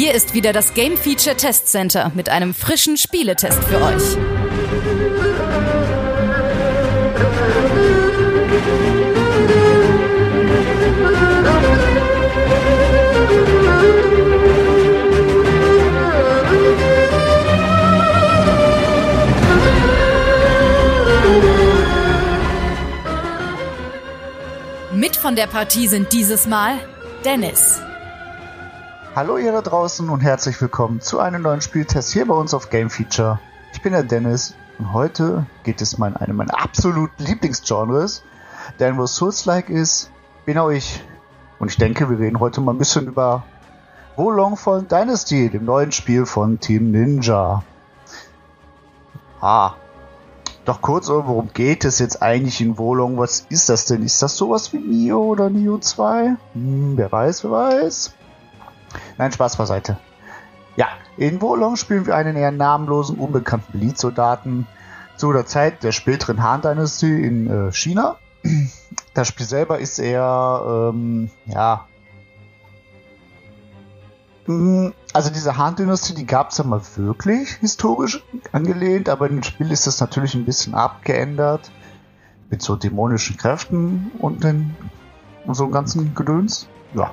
Hier ist wieder das Game Feature Test Center mit einem frischen Spieletest für euch. Mit von der Partie sind dieses Mal Dennis. Hallo ihr da draußen und herzlich willkommen zu einem neuen Spieltest hier bei uns auf Game Feature. Ich bin der Dennis und heute geht es mal in einem meiner absoluten Lieblingsgenres, denn wo Souls-like ist, bin auch ich. Und ich denke, wir reden heute mal ein bisschen über Wo Long Fallen Dynasty, dem neuen Spiel von Team Ninja. Doch kurz, worum geht es jetzt eigentlich in Wo Long? Was ist das denn? Ist das sowas wie Nioh oder Nioh 2? Wer weiß. Nein, Spaß beiseite. Ja, in Wo Long spielen wir einen eher namenlosen, unbekannten Elite-Soldaten zu der Zeit der späteren Han-Dynastie in China. Das Spiel selber ist eher, also diese Han-Dynastie, die gab es ja mal wirklich historisch angelehnt, aber in dem Spiel ist das natürlich ein bisschen abgeändert mit so dämonischen Kräften und so einem ganzen Gedöns. Ja.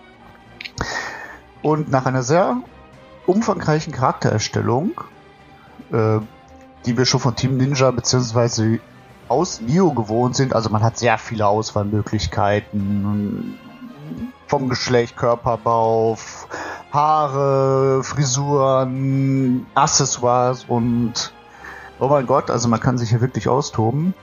Und nach einer sehr umfangreichen Charaktererstellung, die wir schon von Team Ninja bzw. aus Nioh gewohnt sind, also man hat sehr viele Auswahlmöglichkeiten vom Geschlecht, Körperbau, Haare, Frisuren, Accessoires und oh mein Gott, also man kann sich hier wirklich austoben.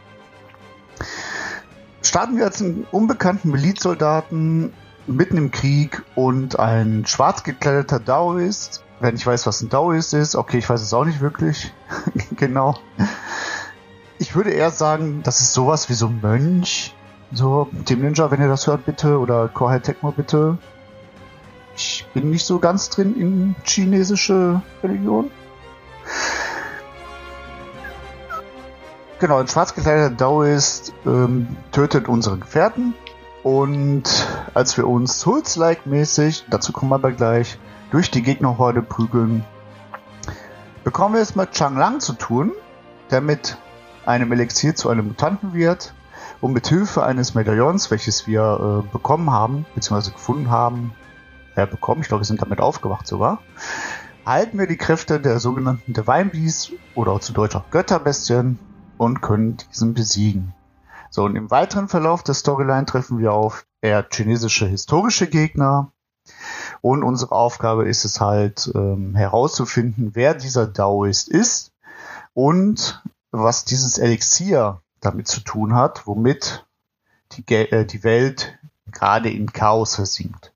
Starten wir als einen unbekannten Elite-Soldaten mitten im Krieg und ein schwarz gekleideter Daoist. Wenn ich weiß, was ein Daoist ist, okay, ich weiß es auch nicht wirklich genau. Ich würde eher sagen, das ist sowas wie so ein Mönch. So, Team Ninja, wenn ihr das hört, bitte, oder Kohei Tecmo, bitte. Ich bin nicht so ganz drin in chinesische Religion. Genau, ein schwarz gekleideter Daoist tötet unsere Gefährten. Und als wir uns Souls-like mäßig, dazu kommen wir aber gleich, durch die Gegnerhorde prügeln, bekommen wir es mit Chang Lang zu tun, der mit einem Elixier zu einem Mutanten wird und mit Hilfe eines Medaillons, welches wir bekommen haben, beziehungsweise gefunden haben, bekommen, ich glaube, wir sind damit aufgewacht sogar, erhalten wir die Kräfte der sogenannten Divine Beasts oder auch zu Deutsch auch Götterbestien und können diesen besiegen. So, und im weiteren Verlauf der Storyline treffen wir auf eher chinesische historische Gegner. Und unsere Aufgabe ist es halt, herauszufinden, wer dieser Daoist ist und was dieses Elixier damit zu tun hat, womit die Welt gerade in Chaos versinkt.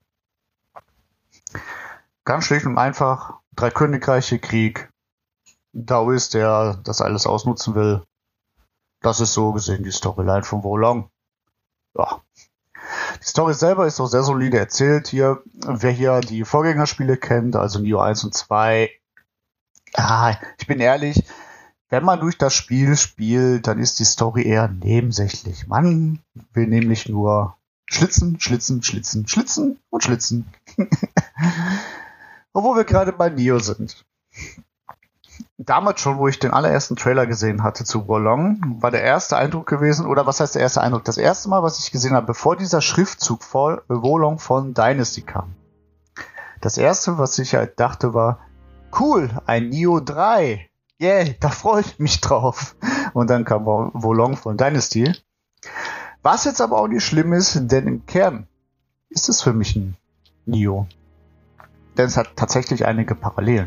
Ganz schlicht und einfach, 3 Königreiche, Krieg, Daoist, der das alles ausnutzen will. Das ist so gesehen die Storyline von Wo Long. Ja. Die Story selber ist auch sehr solide erzählt hier. Wer hier die Vorgängerspiele kennt, also Nioh 1 und 2, ich bin ehrlich, wenn man durch das Spiel spielt, dann ist die Story eher nebensächlich. Man will nämlich nur schlitzen. Obwohl wir gerade bei Nioh sind. Damals schon, wo ich den allerersten Trailer gesehen hatte zu Wo Long, war der erste Eindruck gewesen, oder was heißt der erste Eindruck? Das erste Mal, was ich gesehen habe, bevor dieser Schriftzug Wo Long Fallen Dynasty kam. Das erste, was ich halt dachte, war, cool, ein Nioh 3. Yeah, da freue ich mich drauf. Und dann kam Wo Long Fallen Dynasty. Was jetzt aber auch nicht schlimm ist, denn im Kern ist es für mich ein Nioh. Denn es hat tatsächlich einige Parallelen.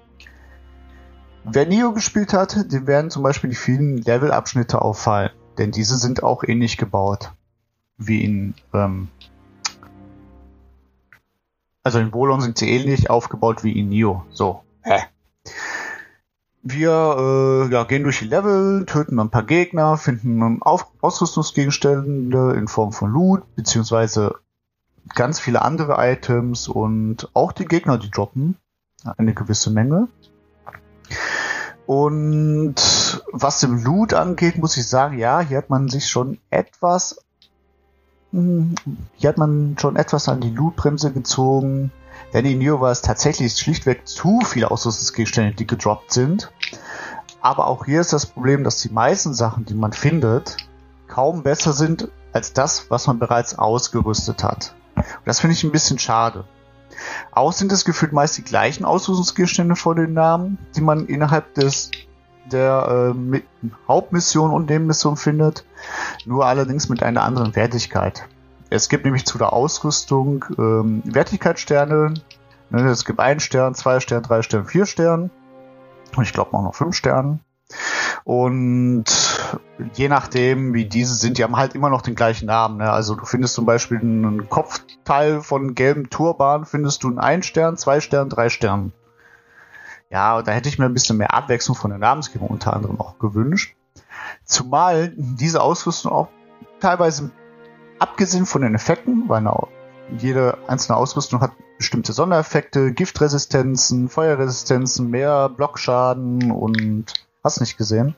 Wer Nioh gespielt hat, dem werden zum Beispiel die vielen Levelabschnitte auffallen, denn diese sind auch ähnlich gebaut wie in in Wo Long sind sie ähnlich aufgebaut wie in Nioh. So, Wir gehen durch die Level, töten ein paar Gegner, finden Ausrüstungsgegenstände in Form von Loot, beziehungsweise ganz viele andere Items und auch die Gegner, die droppen eine gewisse Menge. Und was dem Loot angeht, muss ich sagen, ja, hier hat man schon etwas an die Lootbremse gezogen. Denn in Nioh war es tatsächlich schlichtweg zu viele Ausrüstungsgegenstände, die gedroppt sind. Aber auch hier ist das Problem, dass die meisten Sachen, die man findet, kaum besser sind als das, was man bereits ausgerüstet hat. Und das finde ich ein bisschen schade. Auch sind es gefühlt meist die gleichen Ausrüstungsgegenstände vor den Namen, die man innerhalb der Hauptmission und Nebenmission findet, nur allerdings mit einer anderen Wertigkeit. Es gibt nämlich zu der Ausrüstung Wertigkeitssterne. Es gibt 1 Stern, 2 Stern, 3 Stern, 4 Stern. Und ich glaube auch noch 5 Sterne. Und je nachdem, wie diese sind, die haben halt immer noch den gleichen Namen. Ne? Also du findest zum Beispiel einen Kopfteil von gelbem Turban, findest du einen 1 Stern, 2 Stern, 3 Stern. Ja, da hätte ich mir ein bisschen mehr Abwechslung von der Namensgebung unter anderem auch gewünscht. Zumal diese Ausrüstung auch teilweise, abgesehen von den Effekten, weil jede einzelne Ausrüstung hat bestimmte Sondereffekte, Giftresistenzen, Feuerresistenzen, mehr Blockschaden und hast nicht gesehen.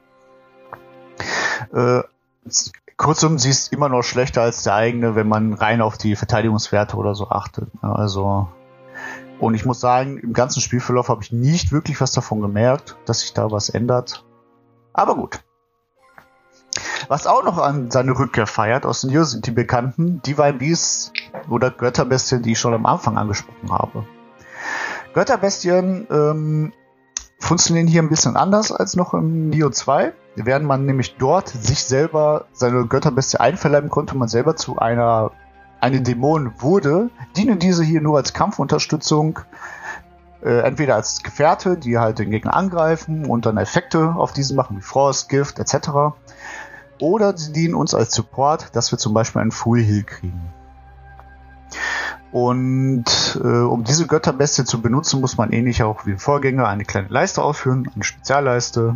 Kurzum, sie ist immer noch schlechter als der eigene, wenn man rein auf die Verteidigungswerte oder so achtet. Also, und ich muss sagen, im ganzen Spielverlauf habe ich nicht wirklich was davon gemerkt, dass sich da was ändert. Aber gut. Was auch noch an seine Rückkehr feiert aus Nioh sind die bekannten Divine Beasts oder Götterbestien, die ich schon am Anfang angesprochen habe. Götterbestien funktionieren hier ein bisschen anders als noch im Nioh 2. Während man nämlich dort sich selber seine Götterbestie einverleiben konnte, man selber zu eine Dämon wurde, dienen diese hier nur als Kampfunterstützung, entweder als Gefährte, die halt den Gegner angreifen und dann Effekte auf diesen machen, wie Frost, Gift etc. Oder sie dienen uns als Support, dass wir zum Beispiel einen Full Heal kriegen. Und um diese Götterbestie zu benutzen, muss man ähnlich auch wie im Vorgänger eine kleine Leiste ausführen, eine Spezialleiste.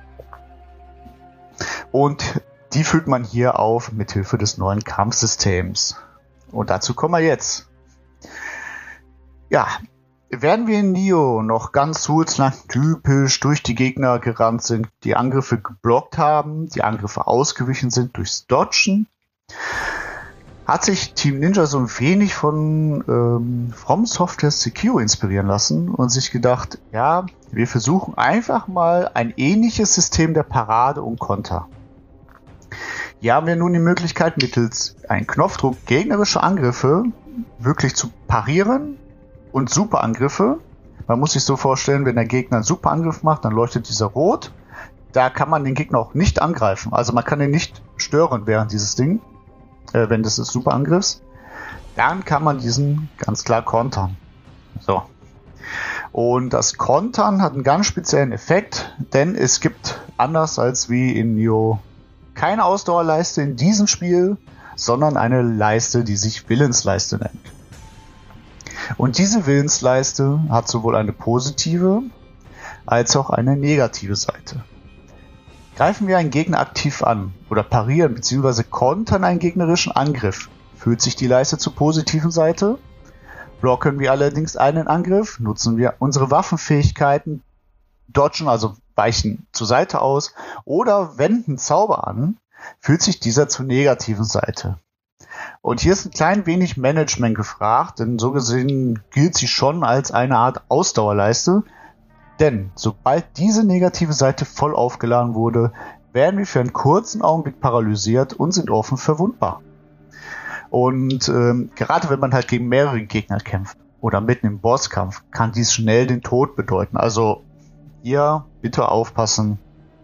Und die füllt man hier auf mit Hilfe des neuen Kampfsystems. Und dazu kommen wir jetzt. Ja, während wir in Nioh noch ganz Souls-like typisch durch die Gegner gerannt sind, die Angriffe geblockt haben, die Angriffe ausgewichen sind durchs Dodgen, hat sich Team Ninja so ein wenig von From Software Secure inspirieren lassen und sich gedacht, ja, wir versuchen einfach mal ein ähnliches System der Parade und Konter. Hier haben wir nun die Möglichkeit, mittels einem Knopfdruck gegnerische Angriffe wirklich zu parieren und Superangriffe. Man muss sich so vorstellen, wenn der Gegner einen Superangriff macht, dann leuchtet dieser rot. Da kann man den Gegner auch nicht angreifen. Also man kann ihn nicht stören während dieses Ding, wenn das ist Superangriffs. Dann kann man diesen ganz klar kontern. So. Und das Kontern hat einen ganz speziellen Effekt, denn es gibt, anders als wie in Nioh, keine Ausdauerleiste in diesem Spiel, sondern eine Leiste, die sich Willensleiste nennt. Und diese Willensleiste hat sowohl eine positive als auch eine negative Seite. Greifen wir einen Gegner aktiv an oder parieren bzw. kontern einen gegnerischen Angriff, führt sich die Leiste zur positiven Seite. Blocken wir allerdings einen Angriff, nutzen wir unsere Waffenfähigkeiten, dodgen, also weichen zur Seite aus oder wenden Zauber an, fühlt sich dieser zur negativen Seite. Und hier ist ein klein wenig Management gefragt, denn so gesehen gilt sie schon als eine Art Ausdauerleiste, denn sobald diese negative Seite voll aufgeladen wurde, werden wir für einen kurzen Augenblick paralysiert und sind offen verwundbar. Und gerade wenn man halt gegen mehrere Gegner kämpft oder mitten im Bosskampf, kann dies schnell den Tod bedeuten. Also hier bitte aufpassen,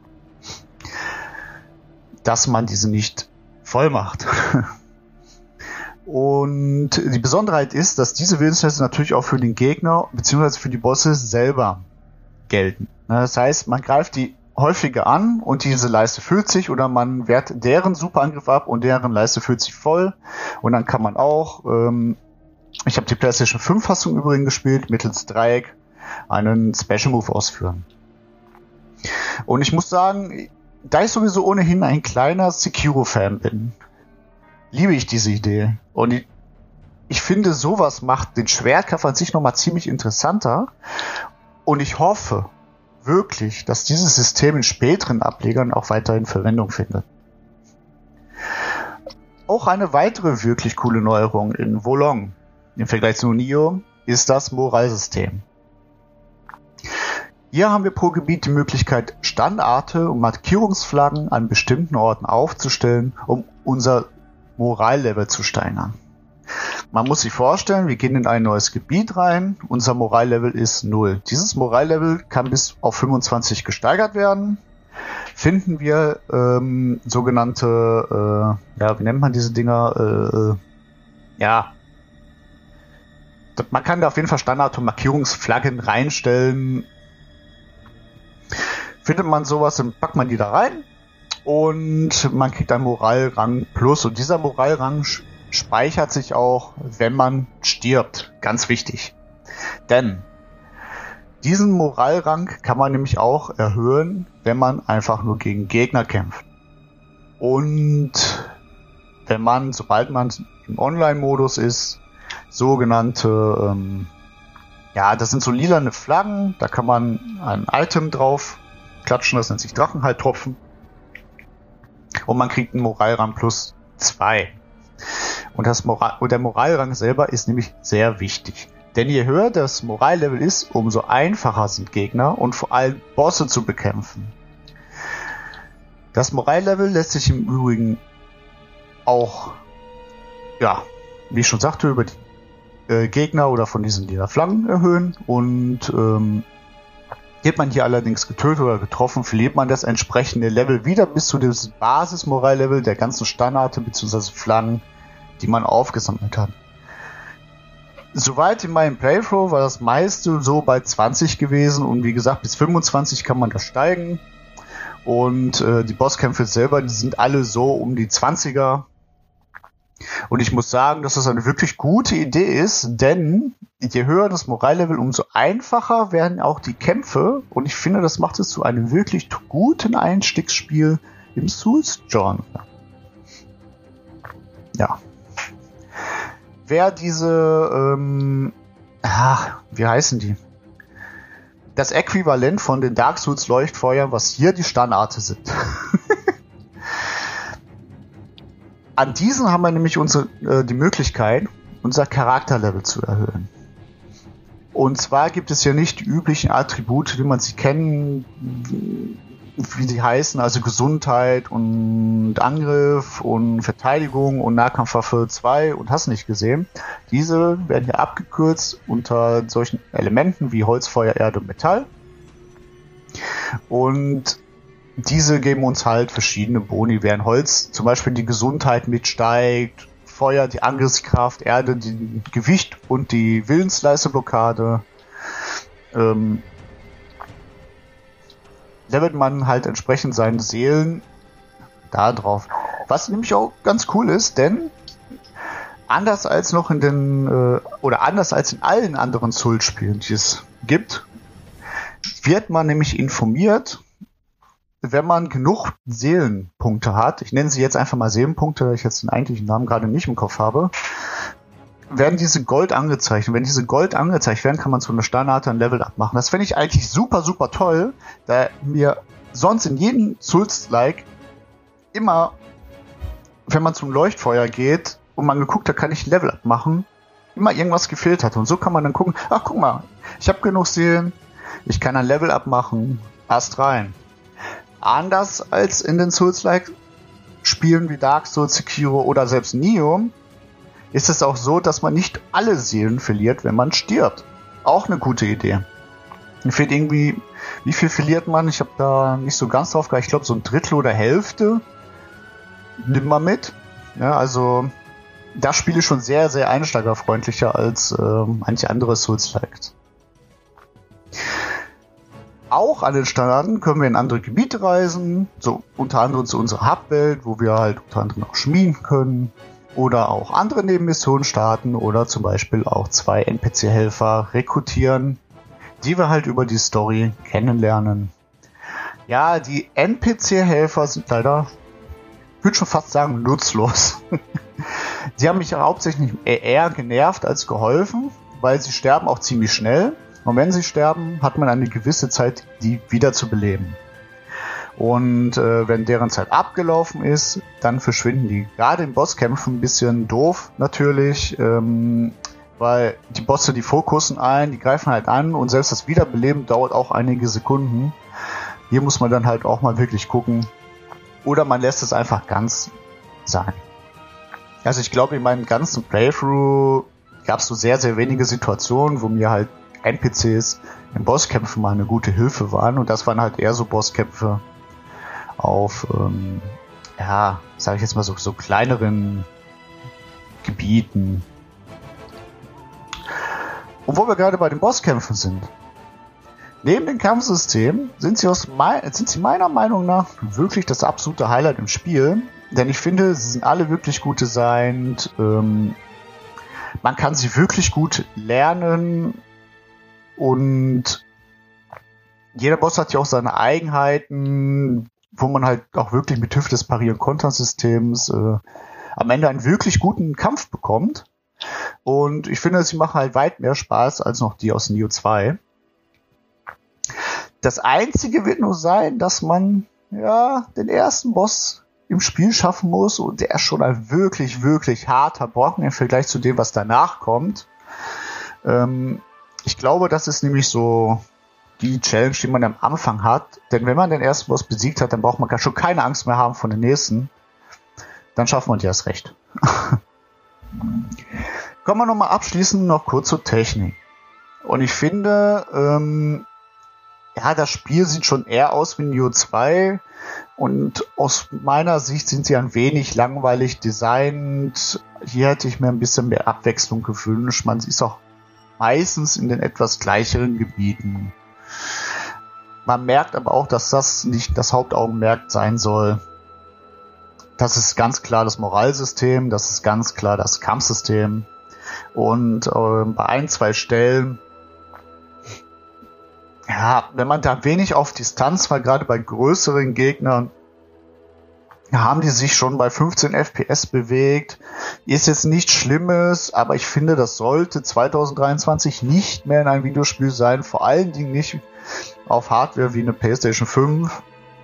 dass man diese nicht voll macht. Und die Besonderheit ist, dass diese Willensleiste natürlich auch für den Gegner bzw. für die Bosse selber gelten. Das heißt, man greift die häufiger an und diese Leiste füllt sich oder man wehrt deren Superangriff ab und deren Leiste füllt sich voll. Und dann kann man auch, ich habe die PlayStation 5 Fassung übrigens gespielt, mittels Dreieck einen Special Move ausführen. Und ich muss sagen, da ich sowieso ohnehin ein kleiner Sekiro-Fan bin, liebe ich diese Idee. Und ich finde, sowas macht den Schwertkampf an sich nochmal ziemlich interessanter. Und ich hoffe wirklich, dass dieses System in späteren Ablegern auch weiterhin Verwendung findet. Auch eine weitere wirklich coole Neuerung in Wo Long im Vergleich zu Nioh ist das Moralsystem. Hier haben wir pro Gebiet die Möglichkeit, Standarte und Markierungsflaggen an bestimmten Orten aufzustellen, um unser Morallevel zu steigern. Man muss sich vorstellen, wir gehen in ein neues Gebiet rein, unser Morallevel ist 0. Dieses Morallevel kann bis auf 25 gesteigert werden. Finden wir sogenannte, wie nennt man diese Dinger? Man kann da auf jeden Fall Standard- und Markierungsflaggen reinstellen. Findet man sowas, dann packt man die da rein und man kriegt einen Moralrang plus. Und dieser Moralrang speichert sich auch, wenn man stirbt. Ganz wichtig. Denn diesen Moralrang kann man nämlich auch erhöhen, wenn man einfach nur gegen Gegner kämpft. Und wenn man, sobald man im Online-Modus ist, sogenannte, das sind so lilane Flaggen, da kann man ein Item drauf klatschen, das nennt sich Drachenhalttropfen. Und man kriegt einen Moralrang plus 2. Und der Moralrang selber ist nämlich sehr wichtig. Denn je höher das Morallevel ist, umso einfacher sind Gegner und vor allem Bosse zu bekämpfen. Das Morallevel lässt sich im Übrigen auch, wie ich schon sagte, über die Gegner oder von diesen lila Flaggen erhöhen. Und wird man hier allerdings getötet oder getroffen, verliert man das entsprechende Level wieder bis zu dem Basis-Morallevel der ganzen Standarte bzw. Flaggen, die man aufgesammelt hat. Soweit in meinem Playthrough war das meiste so bei 20 gewesen und wie gesagt, bis 25 kann man das steigen. Und die Bosskämpfe selber, die sind alle so um die 20er. Und ich muss sagen, dass das eine wirklich gute Idee ist, denn je höher das Morallevel, umso einfacher werden auch die Kämpfe. Und ich finde, das macht es zu einem wirklich guten Einstiegsspiel im Souls-Genre. Ja. Wer diese, wie heißen die? Das Äquivalent von den Dark Souls Leuchtfeuern, was hier die Standarte sind. An diesen haben wir nämlich die Möglichkeit, unser Charakterlevel zu erhöhen. Und zwar gibt es hier nicht die üblichen Attribute, wie man sie kennen, wie die heißen, also Gesundheit und Angriff und Verteidigung und Nahkampfwaffe 2 und hast nicht gesehen. Diese werden hier abgekürzt unter solchen Elementen wie Holz, Feuer, Erde und Metall. Und diese geben uns halt verschiedene Boni, während Holz zum Beispiel die Gesundheit mitsteigt, Feuer die Angriffskraft, Erde die Gewicht und die Willensleisteblockade. Levelt man halt entsprechend seine Seelen da drauf. Was nämlich auch ganz cool ist, denn anders als in allen anderen Souls-Spielen, die es gibt, wird man nämlich informiert, wenn man genug Seelenpunkte hat, ich nenne sie jetzt einfach mal Seelenpunkte, da ich jetzt den eigentlichen Namen gerade nicht im Kopf habe, werden diese Gold angezeigt. Und wenn diese Gold angezeigt werden, kann man zu einer Standarte ein Level abmachen. Das finde ich eigentlich super, super toll, da mir sonst in jedem Souls-like immer, wenn man zum Leuchtfeuer geht und man geguckt hat, kann ich ein Level abmachen, immer irgendwas gefehlt hat. Und so kann man dann gucken, ach guck mal, ich habe genug Seelen, ich kann ein Level abmachen, Ast rein. Anders als in den Souls-like-Spielen wie Dark Souls, Sekiro oder selbst Nioh, ist es auch so, dass man nicht alle Seelen verliert, wenn man stirbt. Auch eine gute Idee. Mir fehlt irgendwie, wie viel verliert man? Ich habe da nicht so ganz drauf geachtet. Ich glaube, so ein Drittel oder Hälfte nimmt man mit. Ja, also das Spiel ist schon sehr, sehr einsteigerfreundlicher als manche andere Souls-Likes. Auch an den Standarten können wir in andere Gebiete reisen, so unter anderem zu unserer Hubwelt, wo wir halt unter anderem auch schmieden können oder auch andere Nebenmissionen starten oder zum Beispiel auch 2 NPC-Helfer rekrutieren, die wir halt über die Story kennenlernen. Ja, die NPC-Helfer sind leider, ich würde schon fast sagen, nutzlos. Sie haben mich hauptsächlich eher genervt als geholfen, weil sie sterben auch ziemlich schnell. Und wenn sie sterben, hat man eine gewisse Zeit, die wieder zu beleben. Und wenn deren Zeit abgelaufen ist, dann verschwinden die. Gerade in Bosskämpfen ein bisschen doof natürlich. weil die Bosse, die fokussen ein, die greifen halt an und selbst das Wiederbeleben dauert auch einige Sekunden. Hier muss man dann halt auch mal wirklich gucken. Oder man lässt es einfach ganz sein. Also ich glaube, in meinem ganzen Playthrough gab es so sehr, sehr wenige Situationen, wo mir halt NPCs in Bosskämpfen mal eine gute Hilfe waren. Und das waren halt eher so Bosskämpfe auf, sage ich jetzt mal so kleineren Gebieten. Und wo wir gerade bei den Bosskämpfen sind. Neben dem Kampfsystem sind sie meiner Meinung nach wirklich das absolute Highlight im Spiel. Denn ich finde, sie sind alle wirklich gut designt. Man kann sie wirklich gut lernen. Und jeder Boss hat ja auch seine Eigenheiten, wo man halt auch wirklich mit Hilfe des Parieren-Kontersystems am Ende einen wirklich guten Kampf bekommt. Und ich finde, sie machen halt weit mehr Spaß als noch die aus Nioh 2. Das Einzige wird nur sein, dass man den ersten Boss im Spiel schaffen muss und der ist schon ein wirklich, wirklich harter Brocken im Vergleich zu dem, was danach kommt. Ich glaube, das ist nämlich so die Challenge, die man am Anfang hat. Denn wenn man den ersten Boss besiegt hat, dann braucht man schon keine Angst mehr haben vor den nächsten. Dann schafft man ja das Recht. Kommen wir nochmal abschließend noch kurz zur Technik. Und ich finde, das Spiel sieht schon eher aus wie Nioh 2. Und aus meiner Sicht sind sie ein wenig langweilig designt. Hier hätte ich mir ein bisschen mehr Abwechslung gewünscht. Man ist auch meistens in den etwas gleicheren Gebieten. Man merkt aber auch, dass das nicht das Hauptaugenmerk sein soll. Das ist ganz klar das Moralsystem, das ist ganz klar das Kampfsystem. Und bei ein, zwei Stellen, wenn man da wenig auf Distanz war, gerade bei größeren Gegnern, haben die sich schon bei 15 FPS bewegt. Ist jetzt nichts Schlimmes, aber ich finde, das sollte 2023 nicht mehr in einem Videospiel sein. Vor allen Dingen nicht auf Hardware wie eine PlayStation 5.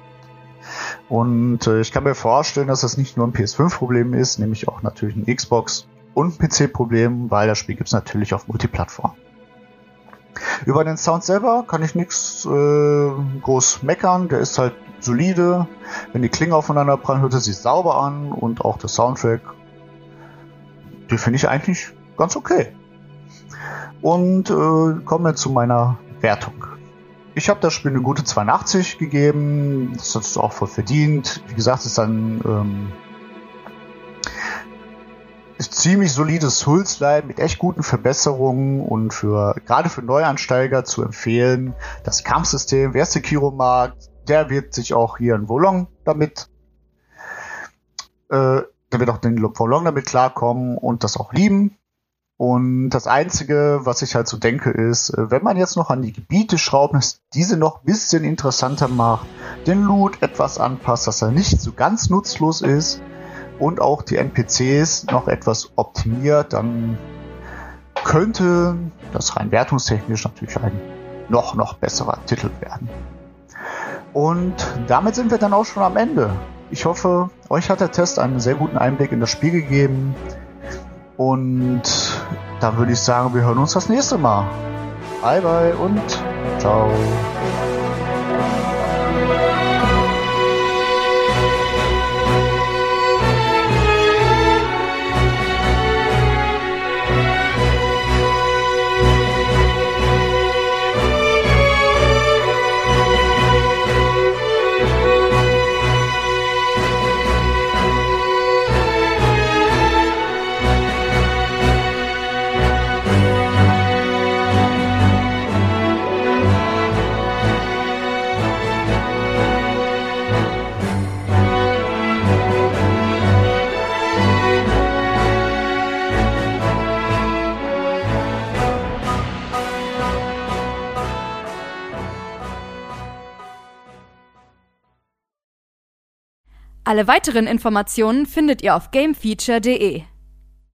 Und ich kann mir vorstellen, dass das nicht nur ein PS5-Problem ist, nämlich auch natürlich ein Xbox- und ein PC-Problem, weil das Spiel gibt es natürlich auf Multiplattform. Über den Sound selber kann ich nichts groß meckern, der ist halt solide. Wenn die Klingen aufeinander prallen, hört es sich sauber an und auch der Soundtrack, den finde ich eigentlich ganz okay. Und kommen wir zu meiner Wertung. Ich habe das Spiel eine gute 82 gegeben, das ist auch voll verdient. Wie gesagt, ist dann ist ziemlich solides Souls-like mit echt guten Verbesserungen und gerade für Neuansteiger zu empfehlen. Das Kampfsystem, wer Sekiro mag, der wird sich auch hier in Wolong damit klarkommen und das auch lieben. Und das Einzige, was ich halt so denke, ist, wenn man jetzt noch an die Gebiete schraubt, diese noch ein bisschen interessanter macht, den Loot etwas anpasst, dass er nicht so ganz nutzlos ist und auch die NPCs noch etwas optimiert, dann könnte das rein wertungstechnisch natürlich ein noch besserer Titel werden. Und damit sind wir dann auch schon am Ende. Ich hoffe, euch hat der Test einen sehr guten Einblick in das Spiel gegeben. Und dann würde ich sagen, wir hören uns das nächste Mal. Bye bye und ciao. Alle weiteren Informationen findet ihr auf gamefeature.de.